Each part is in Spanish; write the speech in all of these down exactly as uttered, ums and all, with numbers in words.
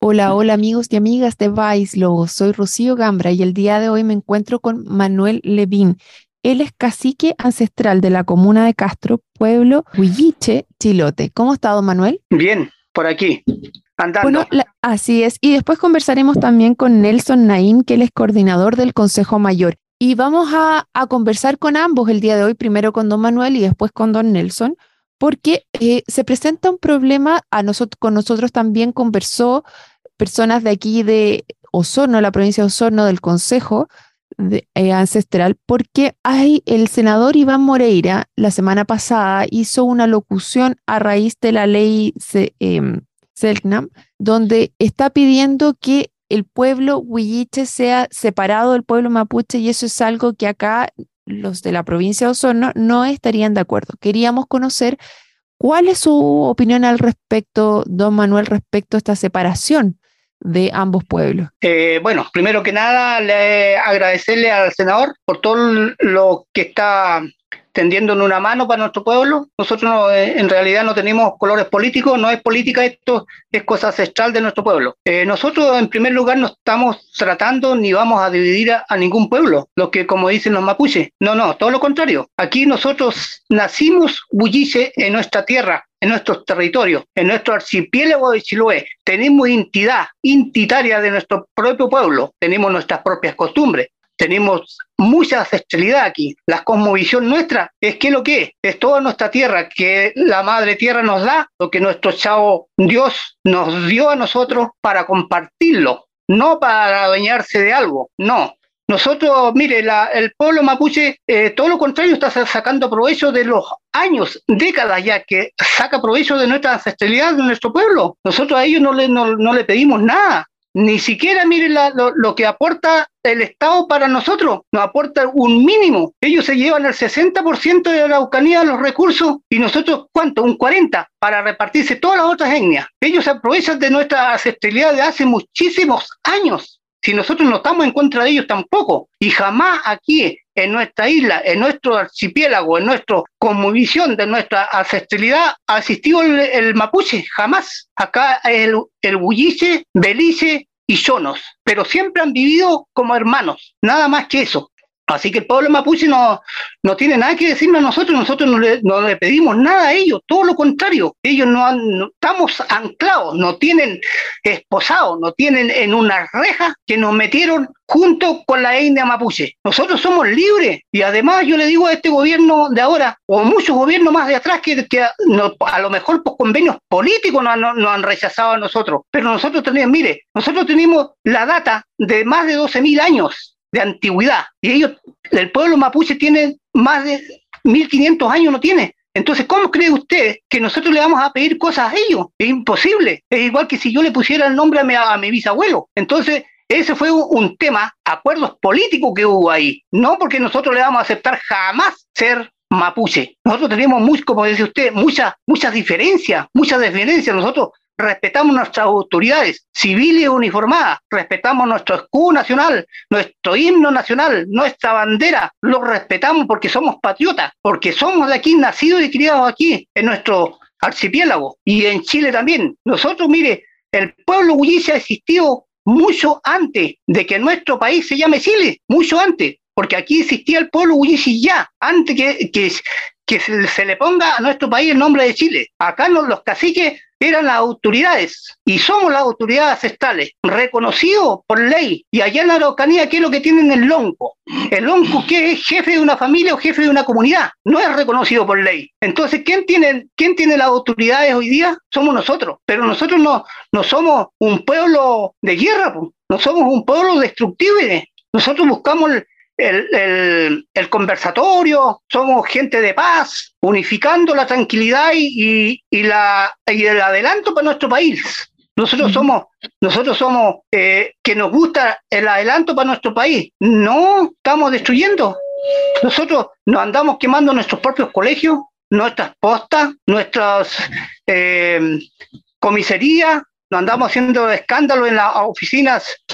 Hola, hola amigos y amigas de Vice Lobos. Soy Rocío Gambra y el día de hoy me encuentro con Manuel Levín. Él es cacique ancestral de la comuna de Castro, pueblo Huilliche, Chilote. ¿Cómo ha estado, Manuel? Bien, por aquí, Bueno, andando. la- así es. Y después conversaremos también con Nelson Naín, que él es coordinador del Consejo Mayor. Y vamos a, a conversar con ambos el día de hoy, primero con don Manuel y después con don Nelson, porque eh, se presenta un problema, a nosotros, con nosotros también conversó personas de aquí de Osorno, la provincia de Osorno, del Consejo de- eh, Ancestral, porque hay el senador Iván Moreira la semana pasada hizo una locución a raíz de la ley Ce- em, Selknam, donde está pidiendo que el pueblo huilliche sea separado del pueblo mapuche y eso es algo que acá los de la provincia de Osorno no estarían de acuerdo. Queríamos conocer cuál es su opinión al respecto, don Manuel, respecto a esta separación de ambos pueblos. Eh, bueno, primero que nada, le agradecerle al senador por todo lo que está tendiéndonos una mano para nuestro pueblo. Nosotros no, eh, en realidad no tenemos colores políticos, no es política esto, es cosa ancestral de nuestro pueblo. Eh, nosotros en primer lugar no estamos tratando ni vamos a dividir a, a ningún pueblo, lo que como dicen los mapuches. No, no, todo lo contrario. Aquí nosotros nacimos bullice en nuestra tierra, en nuestros territorios, en nuestro archipiélago de Chiloé. Tenemos entidad, entitaria de nuestro propio pueblo, tenemos nuestras propias costumbres, tenemos mucha ancestralidad aquí. La cosmovisión nuestra es que lo que es, es toda nuestra tierra, que la madre tierra nos da, lo que nuestro chavo Dios nos dio a nosotros para compartirlo, no para adueñarse de algo, no. Nosotros, mire, la, el pueblo mapuche, eh, todo lo contrario, está sacando provecho de los años, décadas ya, que saca provecho de nuestra ancestralidad, de nuestro pueblo. Nosotros a ellos no le, no, no le pedimos nada. Ni siquiera, miren la, lo, lo que aporta el Estado para nosotros, nos aporta un mínimo. Ellos se llevan el sesenta por ciento de la Araucanía, los recursos, y nosotros, ¿cuánto? Un cuarenta por ciento para repartirse todas las otras etnias. Ellos se aprovechan de nuestra ancestralidad de hace muchísimos años. Si nosotros no estamos en contra de ellos tampoco, y jamás aquí en nuestra isla, en nuestro archipiélago, en nuestra cosmovisión de nuestra ancestralidad, ha existido el, el mapuche, jamás. Acá el, el huilliche, belice y yonos, pero siempre han vivido como hermanos, nada más que eso. Así que el pueblo mapuche no, no tiene nada que decirnos a nosotros, nosotros no le, no le pedimos nada a ellos, todo lo contrario, ellos no, han, no estamos anclados, no tienen esposados, no tienen en una reja que nos metieron junto con la etnia mapuche. Nosotros somos libres y además yo le digo a este gobierno de ahora, o muchos gobiernos más de atrás, que, que a, no, a lo mejor por convenios políticos nos no, no han rechazado a nosotros, pero nosotros tenemos, mire, nosotros tenemos la data de más de doce mil años de antigüedad, y ellos, el pueblo mapuche tiene más de mil quinientos años, no tiene. Entonces, ¿cómo cree usted que nosotros le vamos a pedir cosas a ellos? Es imposible. Es igual que si yo le pusiera el nombre a mi, a mi bisabuelo. Entonces, ese fue un, un tema, acuerdos políticos que hubo ahí. No porque nosotros le vamos a aceptar jamás ser mapuche. Nosotros tenemos, muy, como dice usted, muchas muchas diferencias, muchas diferencias. Nosotros respetamos nuestras autoridades civiles uniformadas, respetamos nuestro escudo nacional, nuestro himno nacional, nuestra bandera, lo respetamos porque somos patriotas, porque somos de aquí, nacidos y criados aquí, en nuestro archipiélago y en Chile también. Nosotros, mire, el pueblo huilliche ha existido mucho antes de que nuestro país se llame Chile, mucho antes, porque aquí existía el pueblo huilliche ya, antes que, que, que se, se le ponga a nuestro país el nombre de Chile. Acá los, los caciques eran las autoridades y somos las autoridades ancestrales, reconocidos por ley. Y allá en la Araucanía, ¿qué es lo que tienen el lonco? El lonco, que es jefe de una familia o jefe de una comunidad, no es reconocido por ley. Entonces, ¿quién tiene, quién tiene las autoridades hoy día? Somos nosotros, pero nosotros no, no somos un pueblo de guerra, no somos un pueblo destructivo. Nosotros buscamos el, El, el, el conversatorio, somos gente de paz, unificando la tranquilidad y, y, y, la, y el adelanto para nuestro país. Nosotros Ujú. somos, nosotros somos eh, que nos gusta el adelanto para nuestro país. No estamos destruyendo. Nosotros nos andamos quemando nuestros propios colegios, nuestras postas, nuestras eh, comisarías, nos andamos haciendo escándalo en las oficinas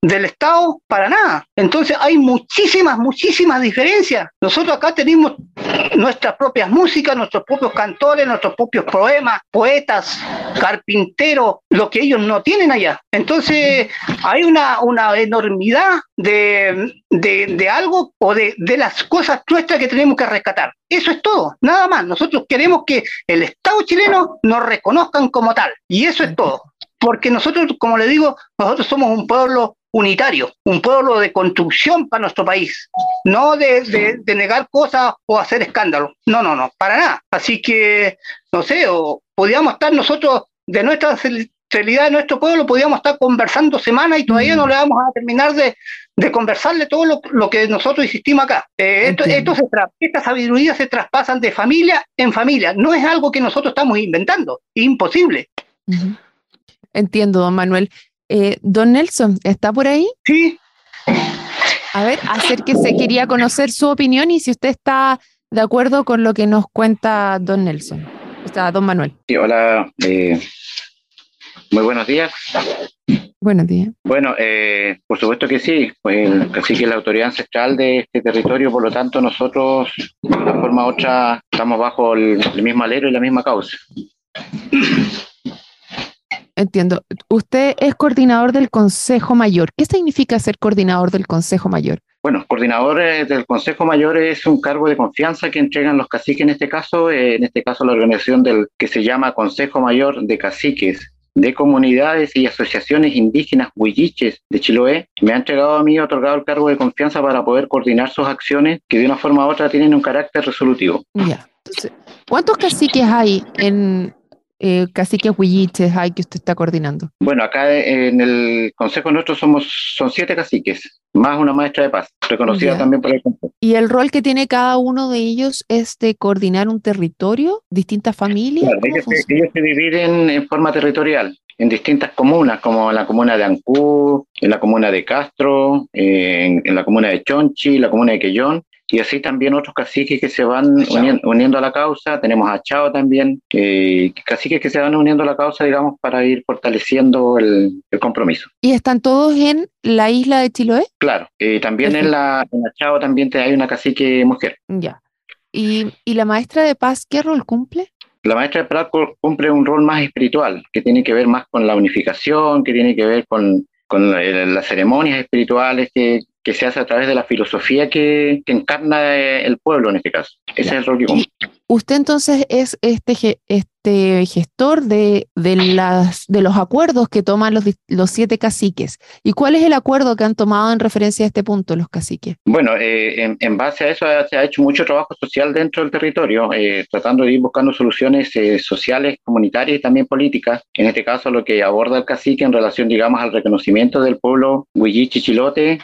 del Estado para nada. Entonces hay muchísimas, muchísimas diferencias. Nosotros acá tenemos nuestras propias músicas, nuestros propios cantores, nuestros propios poemas, poetas, carpinteros, lo que ellos no tienen allá. Entonces hay una, una enormidad de, de, de algo o de, de las cosas nuestras que tenemos que rescatar. Eso es todo, nada más. Nosotros queremos que el Estado chileno nos reconozcan como tal, y eso es todo. Porque nosotros, como le digo, nosotros somos un pueblo unitario, un pueblo de construcción para nuestro país, no de, de, de negar cosas o hacer escándalos. No, no, no, para nada. Así que, no sé, o podríamos estar nosotros, de nuestra realidad de nuestro pueblo, podríamos estar conversando semanas y todavía no le vamos a terminar de, de conversarle todo lo, lo que nosotros insistimos acá. Eh, esto, esto se tra estas sabidurías se traspasan de familia en familia. No es algo que nosotros estamos inventando, es imposible. Uh-huh. Entiendo, don Manuel. Eh, don Nelson, ¿está por ahí? Sí. A ver, acérquese, quería conocer su opinión y si usted está de acuerdo con lo que nos cuenta don Nelson, o sea, don Manuel. Sí, hola, eh, muy buenos días. Buenos días. Bueno, eh, por supuesto que sí, pues así que la autoridad ancestral de este territorio, por lo tanto nosotros de una forma u otra estamos bajo el, el mismo alero y la misma causa. Entiendo. Usted es coordinador del Consejo Mayor. ¿Qué significa ser coordinador del Consejo Mayor? Bueno, coordinador del Consejo Mayor es un cargo de confianza que entregan los caciques en este caso, eh, en este caso la organización del que se llama Consejo Mayor de Caciques de Comunidades y Asociaciones Indígenas Huilliches de Chiloé. Me ha entregado a mí, otorgado el cargo de confianza para poder coordinar sus acciones que de una forma u otra tienen un carácter resolutivo. Ya. Entonces, ¿cuántos caciques hay en... Eh, caciques huilliches hay que usted está coordinando? Bueno, acá en el consejo nuestro somos son siete caciques, más una maestra de paz, reconocida yeah. también por el consejo. ¿Y el rol que tiene cada uno de ellos es de coordinar un territorio, distintas familias? Claro, ellos, se, ellos se dividen en forma territorial en distintas comunas, como en la comuna de Ancú, en la comuna de Castro, en, en la comuna de Chonchi, la comuna de Quellón, y así también otros caciques que se van uniendo, uniendo a la causa. Tenemos a Chao también, eh, caciques que se van uniendo a la causa, digamos, para ir fortaleciendo el, el compromiso. ¿Y están todos en la isla de Chiloé? Claro, eh, también en la, en la Chao también hay una cacique mujer. Ya. ¿Y, ¿Y la maestra de paz qué rol cumple? La maestra de paz cumple un rol más espiritual, que tiene que ver más con la unificación, que tiene que ver con, con la, las ceremonias espirituales que que se hace a través de la filosofía que, que encarna el pueblo en este caso. Ese ya. es el rol que cumple. Usted entonces es este, este gestor de, de, las, de los acuerdos que toman los, los siete caciques. ¿Y cuál es el acuerdo que han tomado en referencia a este punto los caciques? Bueno, eh, en, en base a eso se ha hecho mucho trabajo social dentro del territorio, eh, tratando de ir buscando soluciones eh, sociales, comunitarias y también políticas. En este caso, lo que aborda el cacique en relación, digamos, al reconocimiento del pueblo huilliche chilote.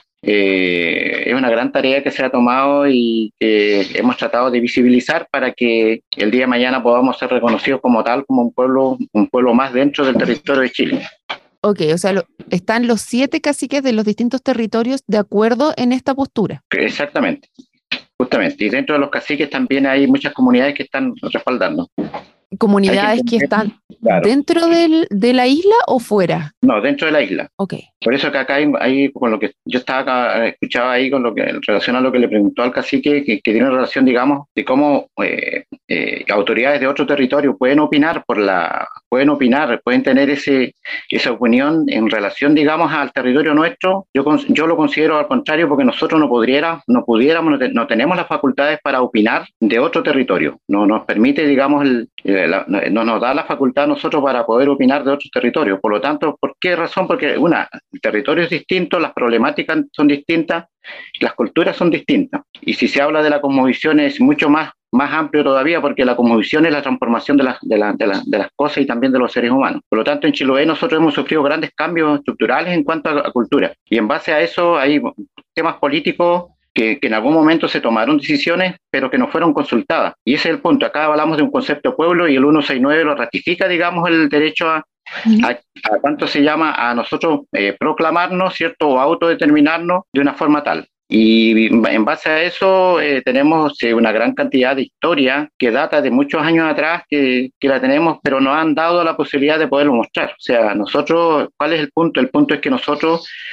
Eh, es una gran tarea que se ha tomado y que hemos tratado de visibilizar para que el día de mañana podamos ser reconocidos como tal, como un pueblo, un pueblo más dentro del territorio de Chile. Ok, o sea, lo, están los siete caciques de los distintos territorios de acuerdo en esta postura. Exactamente, justamente. Y dentro de los caciques también hay muchas comunidades que están respaldando. ¿Comunidades que, que están claro. dentro del, de la isla o fuera? No, dentro de la isla. Okay. Por eso que acá hay, hay con lo que yo estaba acá, escuchaba ahí con lo que en relación a lo que le preguntó al cacique, que, que tiene relación, digamos, de cómo eh, eh, autoridades de otro territorio pueden opinar por la, pueden opinar, pueden tener ese, esa opinión en relación, digamos, al territorio nuestro. Yo, yo lo considero al contrario, porque nosotros no pudiéramos, no pudiéramos, no, te, no tenemos las facultades para opinar de otro territorio. No nos permite, digamos, el, la, no nos da la facultad a nosotros para poder opinar de otros territorios. Por lo tanto, ¿por qué razón? Porque una, el territorio es distinto, las problemáticas son distintas, las culturas son distintas. Y si se habla de la cosmovisión es mucho más, más amplio todavía, porque la cosmovisión es la transformación de, la, de, la, de, la, de las cosas y también de los seres humanos. Por lo tanto, en Chiloé nosotros hemos sufrido grandes cambios estructurales en cuanto a, a cultura. Y en base a eso hay temas políticos Que, que en algún momento se tomaron decisiones, pero que no fueron consultadas. Y ese es el punto. Acá hablamos de un concepto de pueblo y el ciento sesenta y nueve lo ratifica, digamos, el derecho a, uh-huh. a, a cuánto se llama a nosotros eh, proclamarnos, ¿cierto? O autodeterminarnos de una forma tal. Y en base a eso eh, tenemos eh, una gran cantidad de historia que data de muchos años atrás que, que la tenemos, pero nos han dado la posibilidad de poderlo mostrar. O sea, nosotros, ¿cuál es el punto? El punto es que nosotros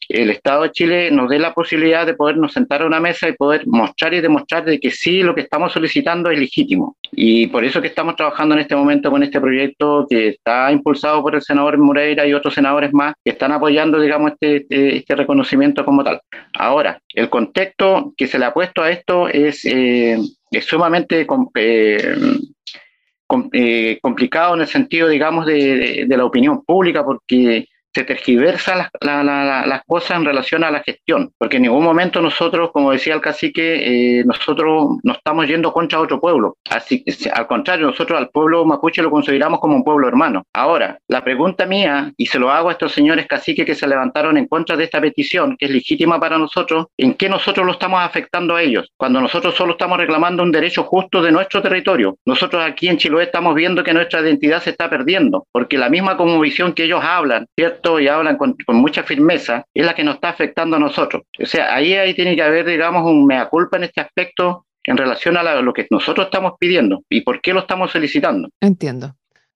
el Estado de Chile nos dé la posibilidad de podernos sentar a una mesa y poder mostrar y demostrar de que sí, lo que estamos solicitando es legítimo. Y por eso que estamos trabajando en este momento con este proyecto que está impulsado por el senador Moreira y otros senadores más que están apoyando, digamos, este, este, este reconocimiento como tal. Ahora, el contexto que se le ha puesto a esto es, eh, es sumamente eh, com, eh, complicado en el sentido, digamos, de, de, de la opinión pública, porque se tergiversan las, la, la, las cosas en relación a la gestión, porque en ningún momento nosotros, como decía el cacique, eh, nosotros no estamos yendo contra otro pueblo. Así que, al contrario, nosotros al pueblo mapuche lo consideramos como un pueblo hermano. Ahora, la pregunta mía, y se lo hago a estos señores caciques que se levantaron en contra de esta petición, que es legítima para nosotros, ¿en qué nosotros lo estamos afectando a ellos? Cuando nosotros solo estamos reclamando un derecho justo de nuestro territorio. Nosotros aquí en Chiloé estamos viendo que nuestra identidad se está perdiendo, porque la misma cosmovisión que ellos hablan, ¿cierto?, y hablan con, con mucha firmeza, es la que nos está afectando a nosotros. O sea, ahí, ahí tiene que haber, digamos, un mea culpa en este aspecto en relación a la, lo que nosotros estamos pidiendo y por qué lo estamos solicitando. Entiendo.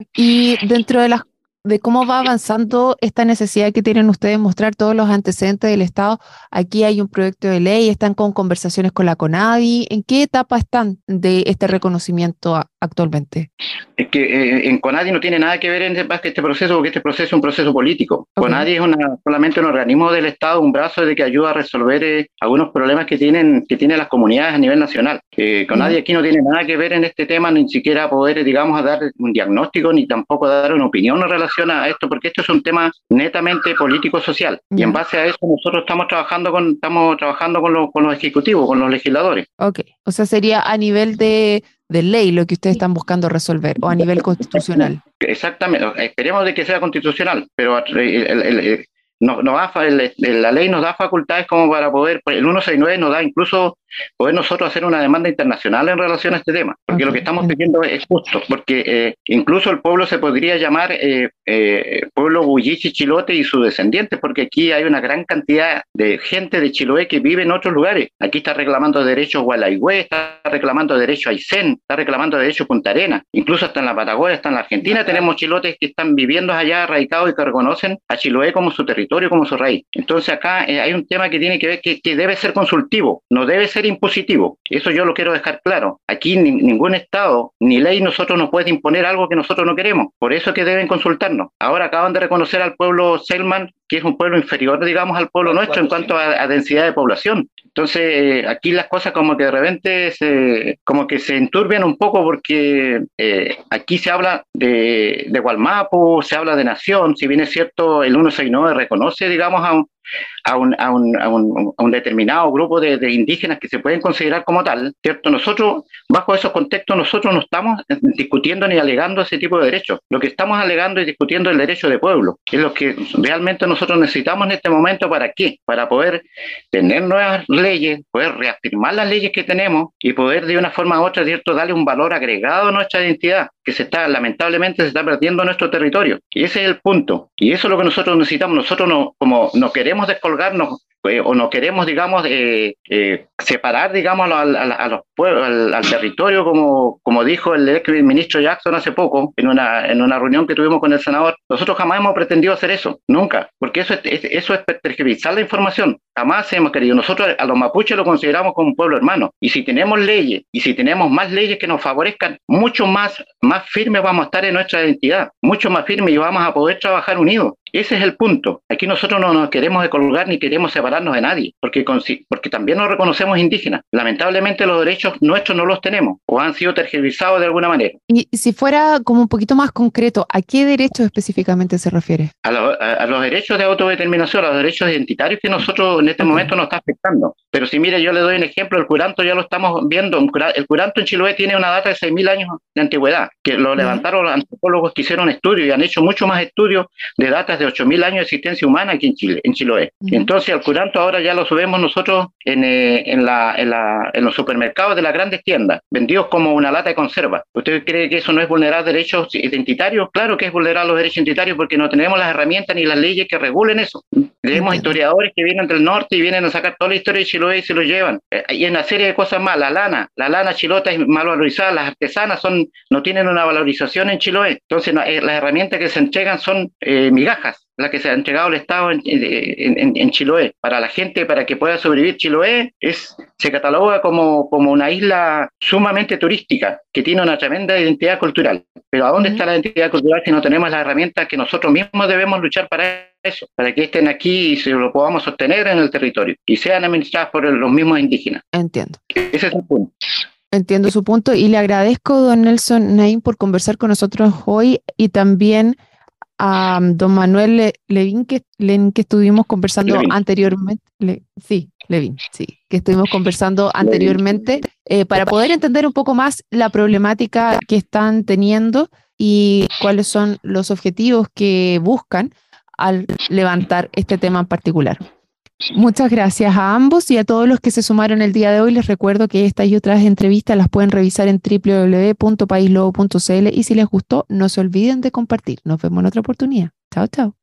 Y dentro de las de cómo va avanzando esta necesidad que tienen ustedes de mostrar todos los antecedentes del Estado. Aquí hay un proyecto de ley, están con conversaciones con la CONADI. ¿En qué etapa están de este reconocimiento a, actualmente? Es que eh, en CONADI no tiene nada que ver en este, este proceso, porque este proceso es un proceso político. Okay. CONADI es una, solamente un organismo del Estado, un brazo de que ayuda a resolver eh, algunos problemas que tienen, que tienen las comunidades a nivel nacional. Eh, CONADI aquí no tiene nada que ver en este tema, ni siquiera poder, digamos, a dar un diagnóstico, ni tampoco dar una opinión en relación a esto, porque esto es un tema netamente político-social. Yeah. Y en base a eso nosotros estamos trabajando con, estamos trabajando con, lo, con los ejecutivos, con los legisladores. Ok, o sea, sería a nivel de, de ley lo que ustedes están buscando resolver, o a nivel constitucional. Exactamente, esperemos de que sea constitucional, pero el, el, el, no, no da, el, la ley nos da facultades como para poder, el ciento sesenta y nueve nos da incluso poder nosotros hacer una demanda internacional en relación a este tema, porque okay. lo que estamos pidiendo es justo, porque eh, incluso el pueblo se podría llamar eh, eh, pueblo Bullichi Chilote y sus descendientes, porque aquí hay una gran cantidad de gente de Chiloé que vive en otros lugares. Aquí está reclamando derechos Gualaigüe, está reclamando derechos Aysén, está reclamando derechos Punta Arenas, incluso hasta en la Patagonia, hasta en la Argentina tenemos chilotes que están viviendo allá radicados y que reconocen a Chiloé como su territorio, como su raíz. Entonces acá eh, hay un tema que tiene que ver que, que debe ser consultivo, no debe ser impositivo. Eso yo lo quiero dejar claro. Aquí ni, ningún Estado ni ley nosotros nos puede imponer algo que nosotros no queremos. Por eso es que deben consultarnos. Ahora acaban de reconocer al pueblo Selman, que es un pueblo inferior, digamos, al pueblo nuestro en cuanto a, a densidad de población. Entonces, eh, aquí las cosas como que de repente se, como que se enturbian un poco porque eh, aquí se habla de, de Gualmapu, se habla de nación, si bien es cierto, el ciento sesenta y nueve reconoce, digamos, a un A un, a, un, a, un, a un determinado grupo de, de indígenas que se pueden considerar como tal, ¿cierto? Nosotros, bajo esos contextos, nosotros no estamos discutiendo ni alegando ese tipo de derechos. Lo que estamos alegando y discutiendo es el derecho de pueblo, que es lo que realmente nosotros necesitamos en este momento. ¿Para qué? Para poder tener nuevas leyes, poder reafirmar las leyes que tenemos y poder de una forma u otra, ¿cierto?, darle un valor agregado a nuestra identidad, que se está, lamentablemente, se está perdiendo en nuestro territorio. Y ese es el punto. Y eso es lo que nosotros necesitamos. Nosotros no, como no queremos descolgarnos eh, o no queremos, digamos, eh, eh, separar, digamos, a, a, a los pueblos, al, al territorio, como, como dijo el ex ministro Jackson hace poco, en una, en una reunión que tuvimos con el senador. Nosotros jamás hemos pretendido hacer eso, nunca, porque eso es, eso es tergiversar la información. Jamás hemos querido. Nosotros a los mapuches lo consideramos como un pueblo hermano. Y si tenemos leyes, y si tenemos más leyes que nos favorezcan, mucho más, más firmes vamos a estar en nuestra identidad, mucho más firmes, y vamos a poder trabajar unidos. Ese es el punto. Aquí nosotros no nos queremos descolgar ni queremos separarnos de nadie, porque, porque también nos reconocemos indígenas. Lamentablemente los derechos nuestros no los tenemos, o han sido tergiversados de alguna manera. Y si fuera como un poquito más concreto, ¿a qué derechos específicamente se refiere? A, lo, a, a los derechos de autodeterminación, a los derechos identitarios que nosotros en este okay. momento nos está afectando. Pero si mire, yo le doy un ejemplo, el curanto ya lo estamos viendo. El curanto en Chiloé tiene una data de seis mil años de antigüedad, que lo levantaron los antropólogos que hicieron estudios y han hecho mucho más estudios de datas de ocho mil años de existencia humana aquí en Chile, en Chiloé. Uh-huh. Entonces, el curanto ahora ya lo subimos nosotros en, eh, en, la, en, la, en los supermercados de las grandes tiendas, vendidos como una lata de conserva. ¿Usted cree que eso no es vulnerar derechos identitarios? Claro que es vulnerar los derechos identitarios, porque no tenemos las herramientas ni las leyes que regulen eso. Tenemos uh-huh. historiadores que vienen del norte y vienen a sacar toda la historia de Chiloé y se lo llevan. Eh, y en una serie de cosas más, la lana, la lana chilota es mal valorizada, las artesanas son, no tienen una valorización en Chiloé. Entonces, no, eh, las herramientas que se entregan son eh, migajas. la que se ha entregado al Estado en, en, en, en Chiloé. Para la gente, para que pueda sobrevivir Chiloé, es, se cataloga como, como una isla sumamente turística, que tiene una tremenda identidad cultural. Pero ¿a dónde está la identidad cultural si no tenemos las herramientas que nosotros mismos debemos luchar para eso? Para que estén aquí y se lo podamos sostener en el territorio y sean administradas por los mismos indígenas. Entiendo. Ese es el punto. Entiendo su punto y le agradezco, don Nelson Naín, por conversar con nosotros hoy, y también a um, don Manuel Le Levin, que, Len, que estuvimos conversando Levin. anteriormente. Le, sí, Levin, sí, que estuvimos conversando anteriormente eh, para poder entender un poco más la problemática que están teniendo y cuáles son los objetivos que buscan al levantar este tema en particular. Muchas gracias a ambos y a todos los que se sumaron el día de hoy. Les recuerdo que estas y otras entrevistas las pueden revisar en doble u doble u doble u punto país lobo punto c l y si les gustó, no se olviden de compartir. Nos vemos en otra oportunidad. Chao, chao.